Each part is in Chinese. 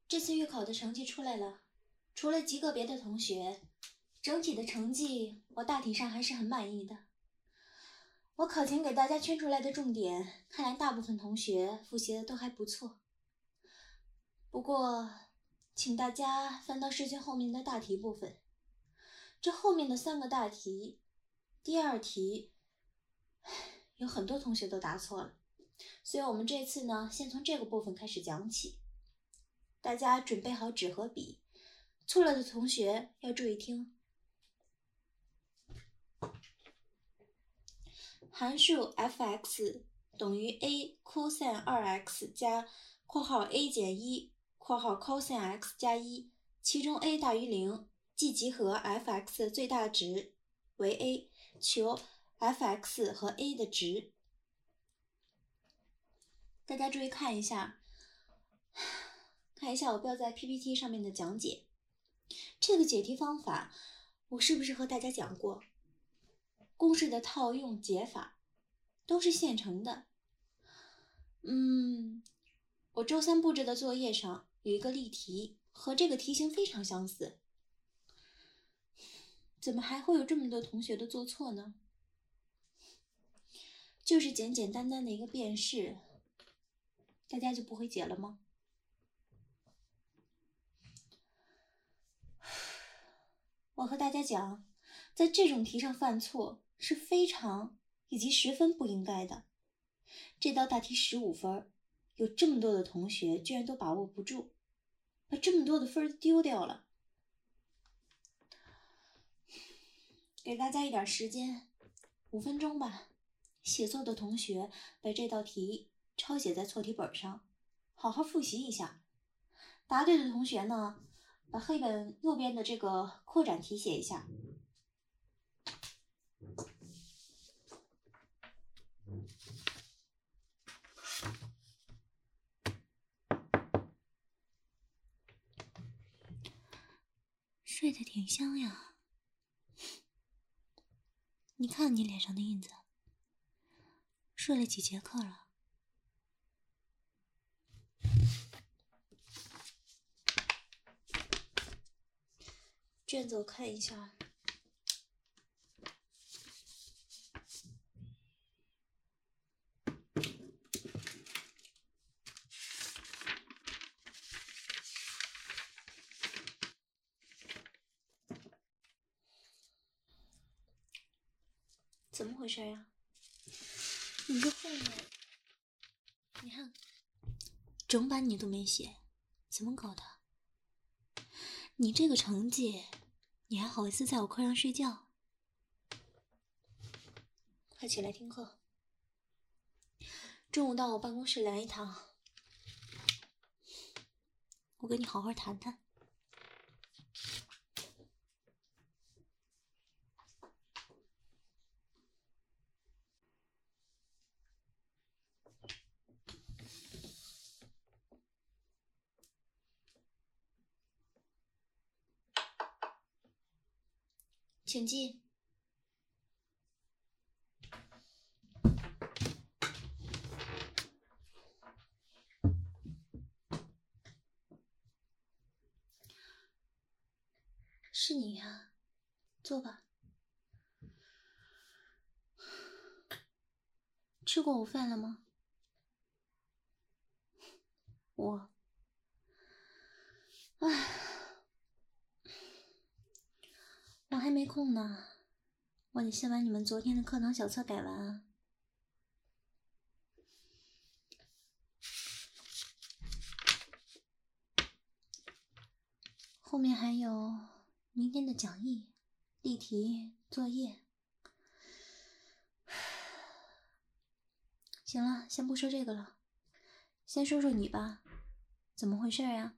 这次月考的成绩出来了，除了极个别的同学，整体的成绩我大体上还是很满意的。我考前给大家圈出来的重点，看来大部分同学复习的都还不错。不过，请大家翻到试卷后面的大题部分，这后面的3个大题，第2题有很多同学都答错了，所以我们这次呢，先从这个部分开始讲起。大家准备好纸和笔，错了的同学要注意听。函数 f(x) 等于 a cosine 2x 加括号 a 减1括号 cosine x 加1，其中 a 大于0，即集合 f(x) 的最大值为 a， 求 f(x) 和 a 的值。大家注意看一下我标在 PPT 上面的讲解。这个解题方法我是不是和大家讲过？公式的套用解法都是现成的。我周3布置的作业上有一个例题，和这个题型非常相似。怎么还会有这么多同学的做错呢？就是简简单单的一个变式，大家就不会解了吗？我和大家讲，在这种题上犯错是非常以及十分不应该的。这道大题15分，有这么多的同学居然都把握不住，把这么多的分丢掉了。给大家一点时间，5分钟吧。写错的同学把这道题抄写在错题本上，好好复习一下。答对的同学呢，把黑本右边的这个扩展题写一下。睡得挺香呀，你看你脸上的印子，睡了几节课了？卷子我看一下。怎么回事呀？你这后面，你看，整版你都没写，怎么搞的？你这个成绩，你还好意思在我课上睡觉？快起来听课。中午到我办公室来一趟，我跟你好好谈谈。请进。是你呀，坐吧。吃过午饭了吗？我还没空呢，我得先把你们昨天的课堂小册改完啊。后面还有明天的讲义、例题、作业。行了，先不说这个了，先说说你吧，怎么回事呀？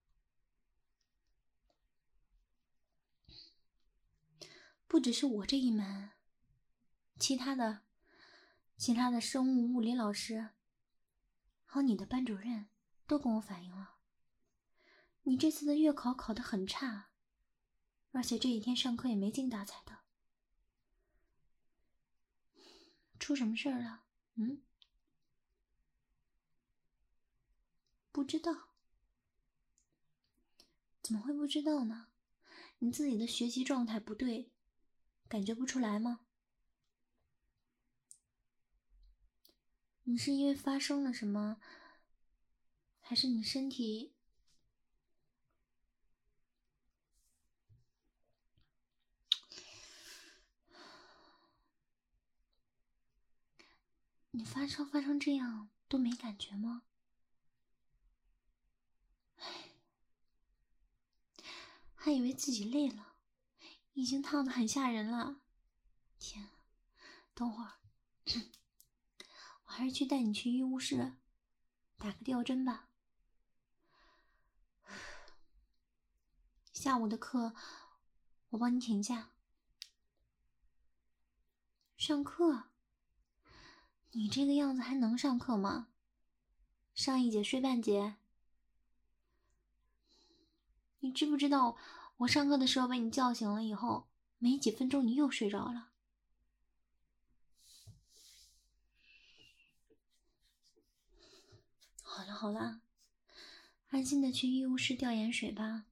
不只是我这一门，其他的生物、物理老师，还有你的班主任都跟我反映了，你这次的月考考得很差，而且这几天上课也没精打采的。出什么事儿了？不知道。 怎么会不知道呢？你自己的学习状态不对，感觉不出来吗？你是因为发生了什么，还是你身体……你发烧发成这样都没感觉吗？还以为自己累了，已经烫得很吓人了。天啊，等会儿，我还是去带你去医务室打个吊针吧。下午的课我帮你请假。上课？你这个样子还能上课吗？上一节睡半节。你知不知道我上课的时候被你叫醒了以后，没几分钟你又睡着了。好了好了，安心的去医务室吊盐水吧。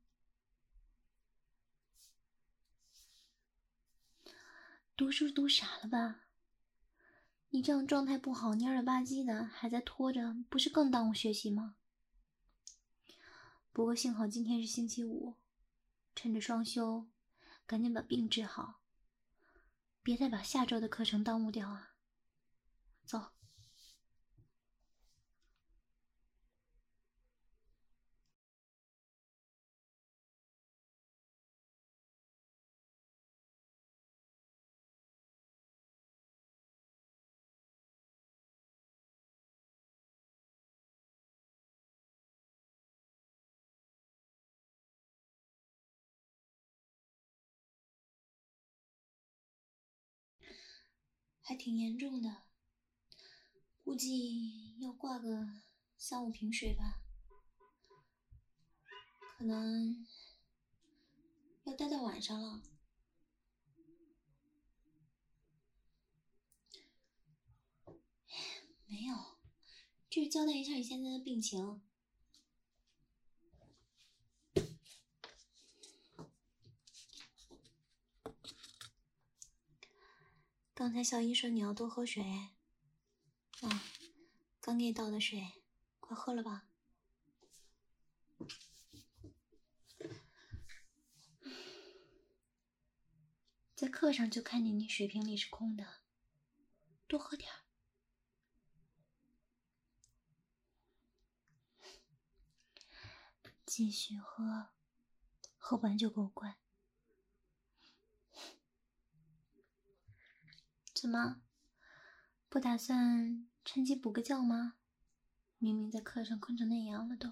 读书读傻了吧？你这样状态不好，蔫了吧唧的，还在拖着，不是更耽误学习吗？不过幸好今天是星期五，趁着双休，赶紧把病治好，别再把下周的课程耽误掉啊！走。还挺严重的，估计要挂个3-5瓶水吧，可能要待到晚上了。没有，就是交代一下你现在的病情。刚才校医说你要多喝水，刚给你倒的水，快喝了吧。在课上就看见你水瓶里是空的，多喝点儿。继续喝，喝完就给我乖。怎么，不打算趁机补个觉吗？明明在课上困成那样了都。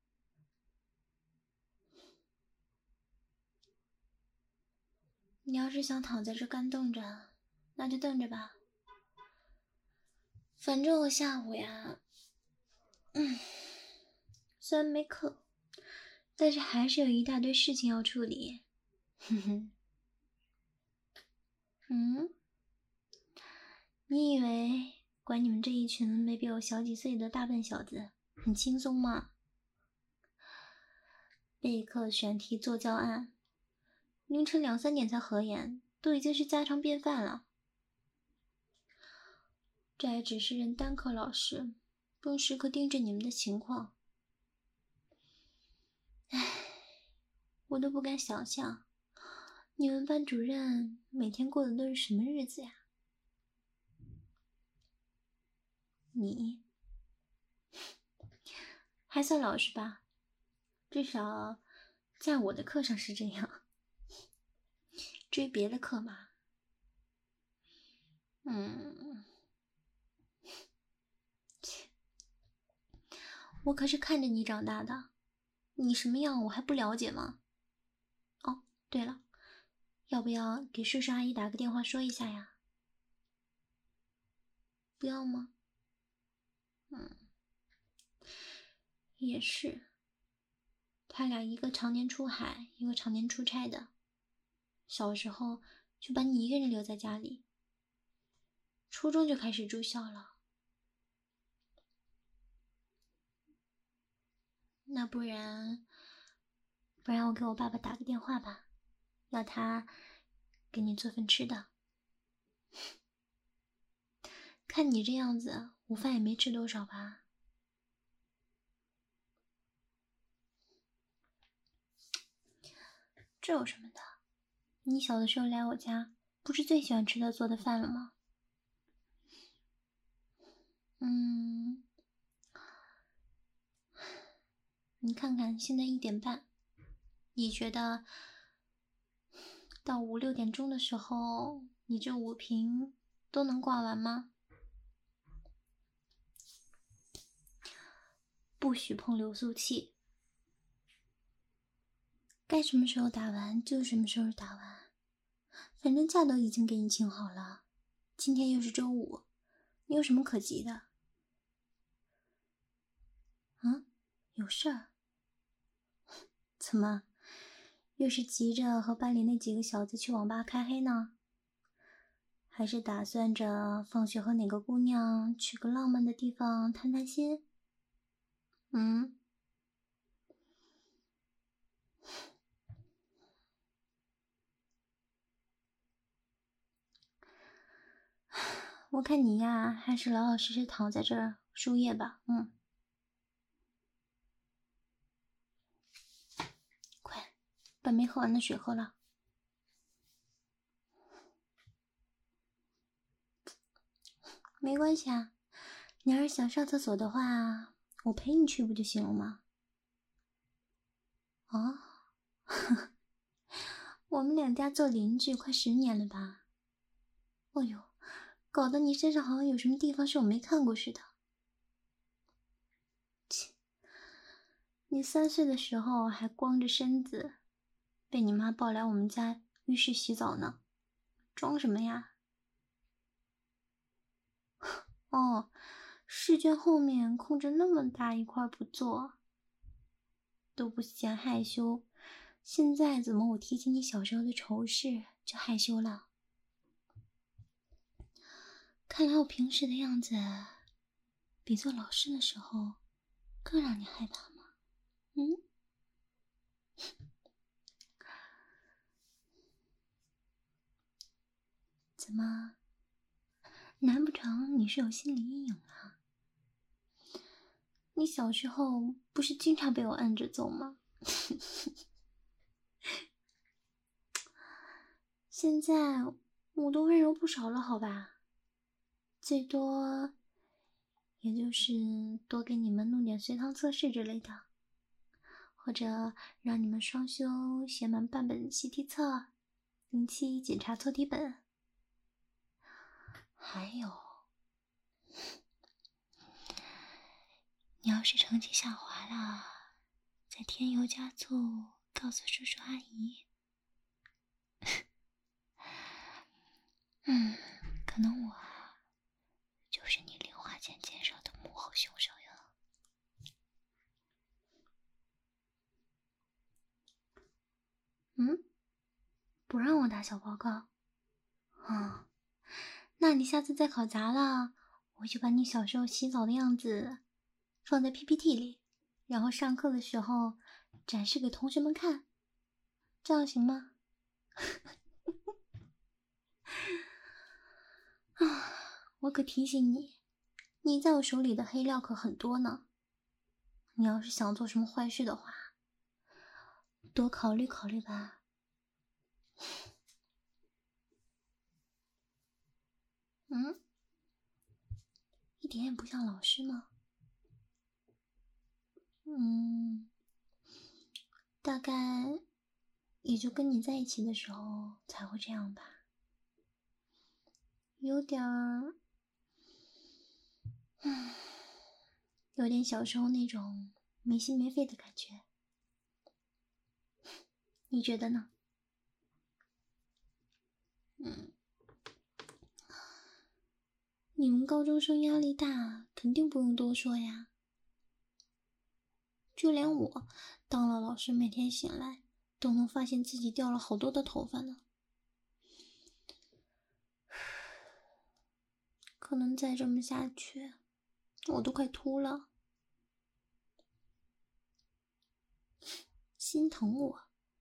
你要是想躺在这干瞪着，那就瞪着吧。反正我下午呀，虽然没课，但是还是有一大堆事情要处理。你以为管你们这一群没比我小几岁的大笨小子很轻松吗？备课、选题、做教案，凌晨2-3点才合眼，都已经是家常便饭了。这还只是任单科老师，不用时刻盯着你们的情况。唉，我都不敢想象，你们班主任每天过的都是什么日子呀？你还算老实吧，至少在我的课上是这样。至于别的课嘛，我可是看着你长大的，你什么样我还不了解吗？哦，对了，要不要给叔叔阿姨打个电话说一下呀？不要吗？也是，他俩一个常年出海，一个常年出差的，小时候就把你一个人留在家里，初中就开始住校了。那不然不然我给我爸爸打个电话吧，要他给你做份吃的。看你这样子，午饭也没吃多少吧？这有什么的？你小的时候来我家，不是最喜欢吃他做的饭了吗？你看看，现在1点半，你觉得到5、6点钟的时候，你这5瓶都能挂完吗？不许碰流速器，该什么时候打完就什么时候打完，反正假都已经给你请好了，今天又是周5，你有什么可急的？有事儿？怎么，又是急着和班里那几个小子去网吧开黑呢？还是打算着放学和哪个姑娘去个浪漫的地方谈谈心？我看你呀，还是老老实实躺在这儿输液吧。快，把没喝完的水喝了。没关系啊，你要是想上厕所的话，我陪你去不就行了吗？我们两家做邻居快10年了吧？哎呦，搞得你身上好像有什么地方是我没看过似的。切，你3岁的时候还光着身子，被你妈抱来我们家浴室洗澡呢，装什么呀？哦，试卷后面空着那么大一块不做，都不嫌害羞，现在怎么我提起你小时候的丑事就害羞了？看来我平时的样子比做老师的时候更让你害怕吗？怎么，难不成你是有心理阴影了？你小时候不是经常被我按着揍吗？现在我都温柔不少了，好吧？最多也就是多给你们弄点随堂测试之类的，或者让你们双休写满半本习题册，定期检查错题本。还有，你要是成绩下滑了，再添油加醋告诉叔叔阿姨。可能我就是你零花钱减少的幕后凶手哟。不让我打小报告？那你下次再考砸了，我就把你小时候洗澡的样子放在 PPT 里，然后上课的时候展示给同学们看，这样行吗？我可提醒你，你在我手里的黑料可很多呢。你要是想做什么坏事的话，多考虑考虑吧。一点也不像老师吗？大概也就跟你在一起的时候才会这样吧。有点小时候那种没心没肺的感觉，你觉得呢？你们高中生压力大，肯定不用多说呀。就连我当了老师，每天醒来都能发现自己掉了好多的头发呢。可能再这么下去，我都快秃了。 心疼我。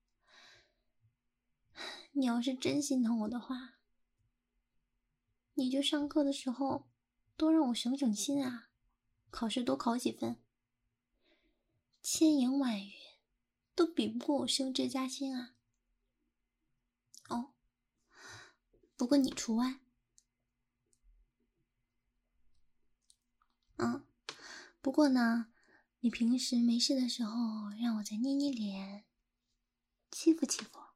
你要是真心疼我的话，你就上课的时候多让我省省心啊，考试多考几分。千言万语都比不过我升职加薪啊。哦，不过你除外。不过呢，你平时没事的时候让我再捏捏脸，欺负欺负，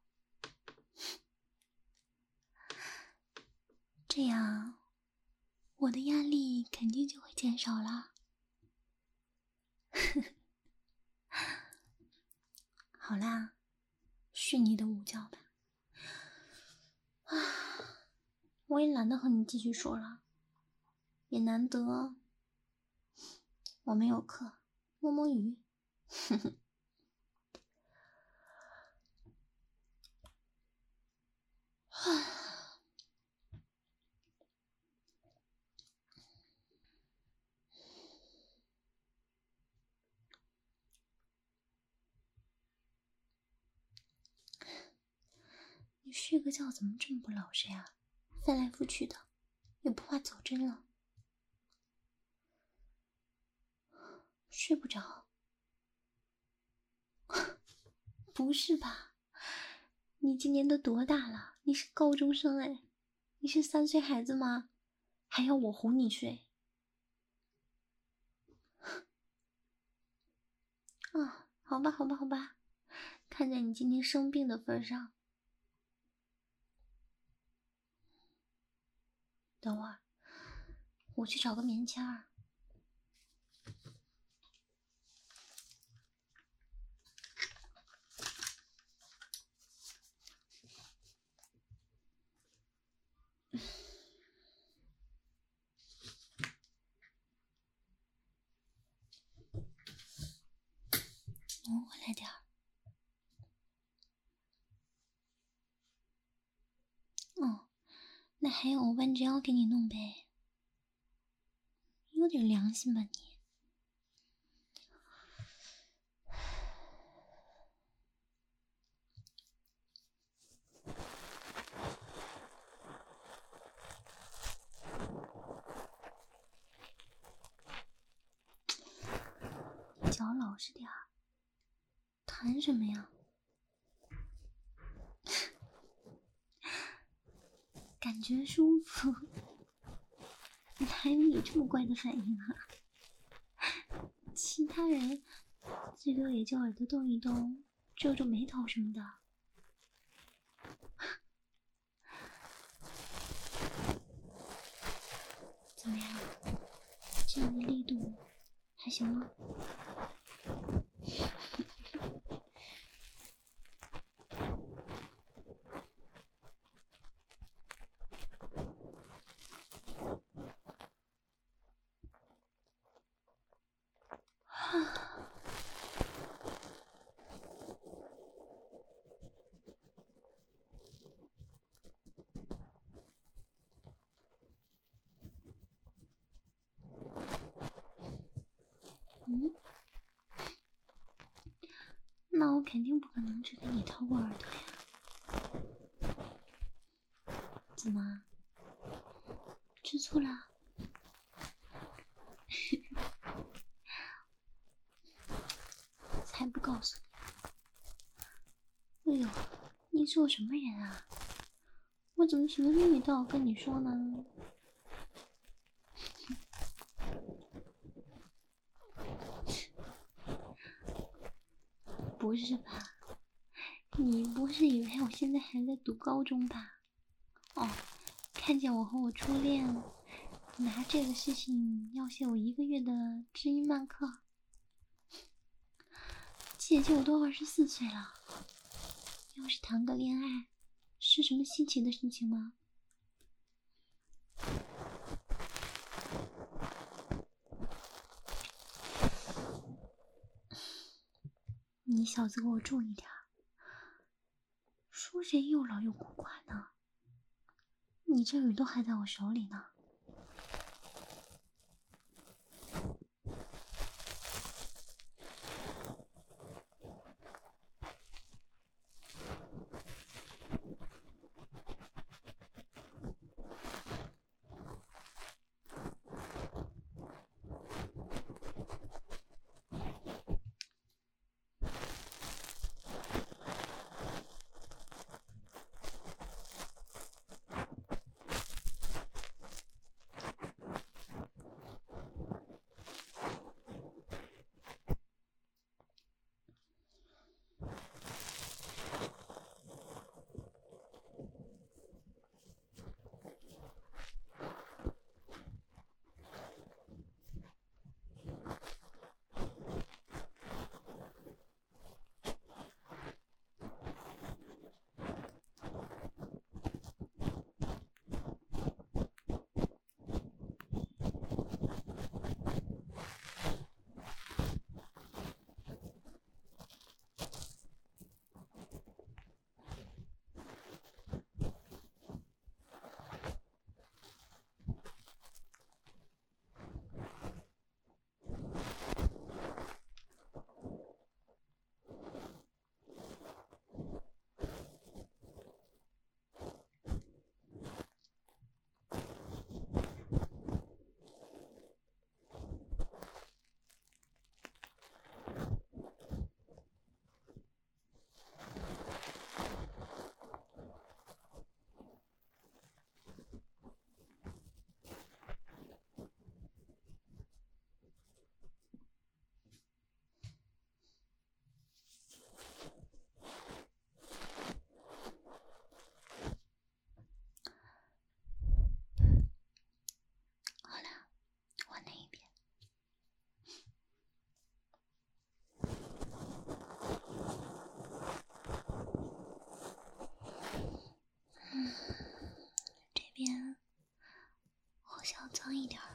这样我的压力肯定就会减少了。好啦，睡你的午觉吧。我也懒得和你继续说了，也难得我没有课，摸摸鱼。你睡个觉怎么这么不老实呀？翻来覆去的，也不怕走针了。睡不着？不是吧？你今年都多大了？你是高中生哎，你是3岁孩子吗？还要我哄你睡？啊，好吧，好吧，好吧，看在你今天生病的份上，等会儿我去找个棉签儿。挪回来点儿。哦，那还有弯着腰给你弄呗，有点良心吧你。脚老实点儿，弹什么呀？感觉舒服，哪有你这么怪的反应啊？其他人最多也就耳朵动一动，皱皱眉头什么的。怎么样？这样的力度还行吗？那我肯定不可能只给你掏过耳朵呀。怎么？吃醋了？才不告诉你！哎呦，你是我什么人啊？我怎么什么秘密都要跟你说呢？不是吧？你不是以为我现在还在读高中吧？哦，看见我和我初恋，拿这个事情要挟我1个月的知音漫课。姐姐我都24岁了，要是谈个恋爱，是什么稀奇的事情吗？你小子给我注意点，说谁又老又古怪呢？你这雨都还在我手里呢。 脏一点。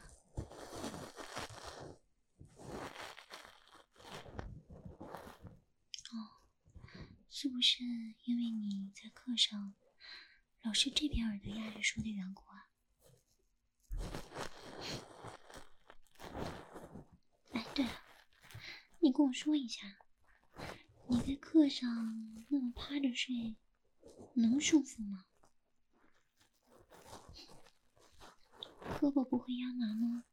是不是因为你在课上老是这边耳朵压着说的缘故啊？哎，对了，你跟我说一下，你在课上那么趴着睡，能舒服吗？胳膊不会压麻吗？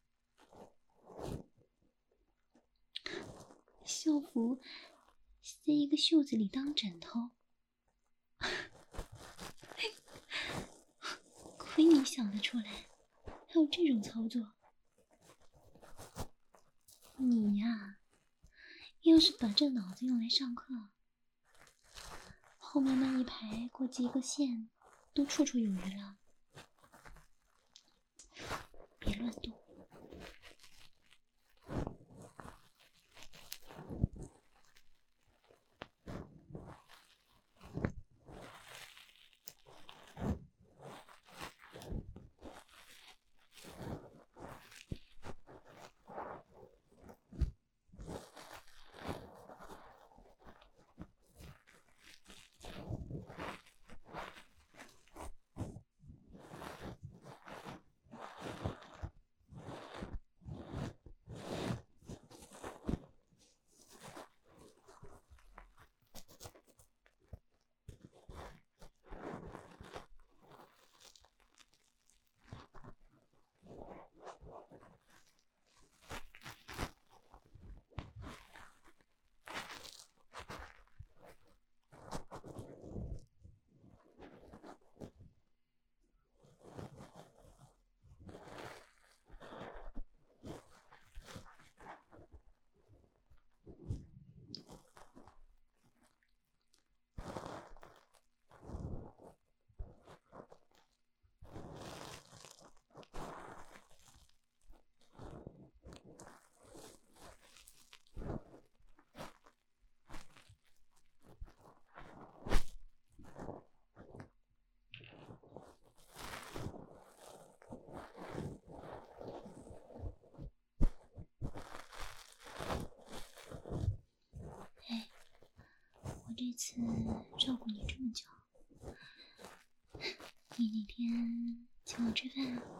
校服塞一个袖子里当枕头，亏你想得出来，还有这种操作。你呀，要是把这脑子用来上课，后面那一排过几个线都绰绰有余了。别乱动。这次照顾你这么久，你那天请我吃饭啊？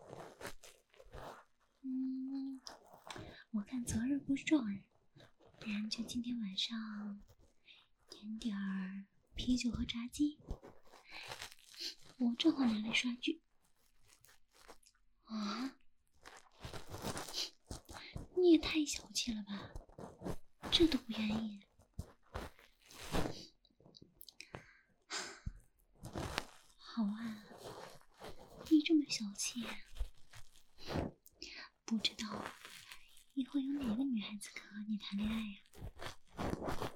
我看择日不是撞日，不然就今天晚上点点儿啤酒和炸鸡，我正好拿来刷剧。啊？你也太小气了吧，这都不愿意。好啊，你这么小气，不知道以后有哪个女孩子肯和你谈恋爱呀？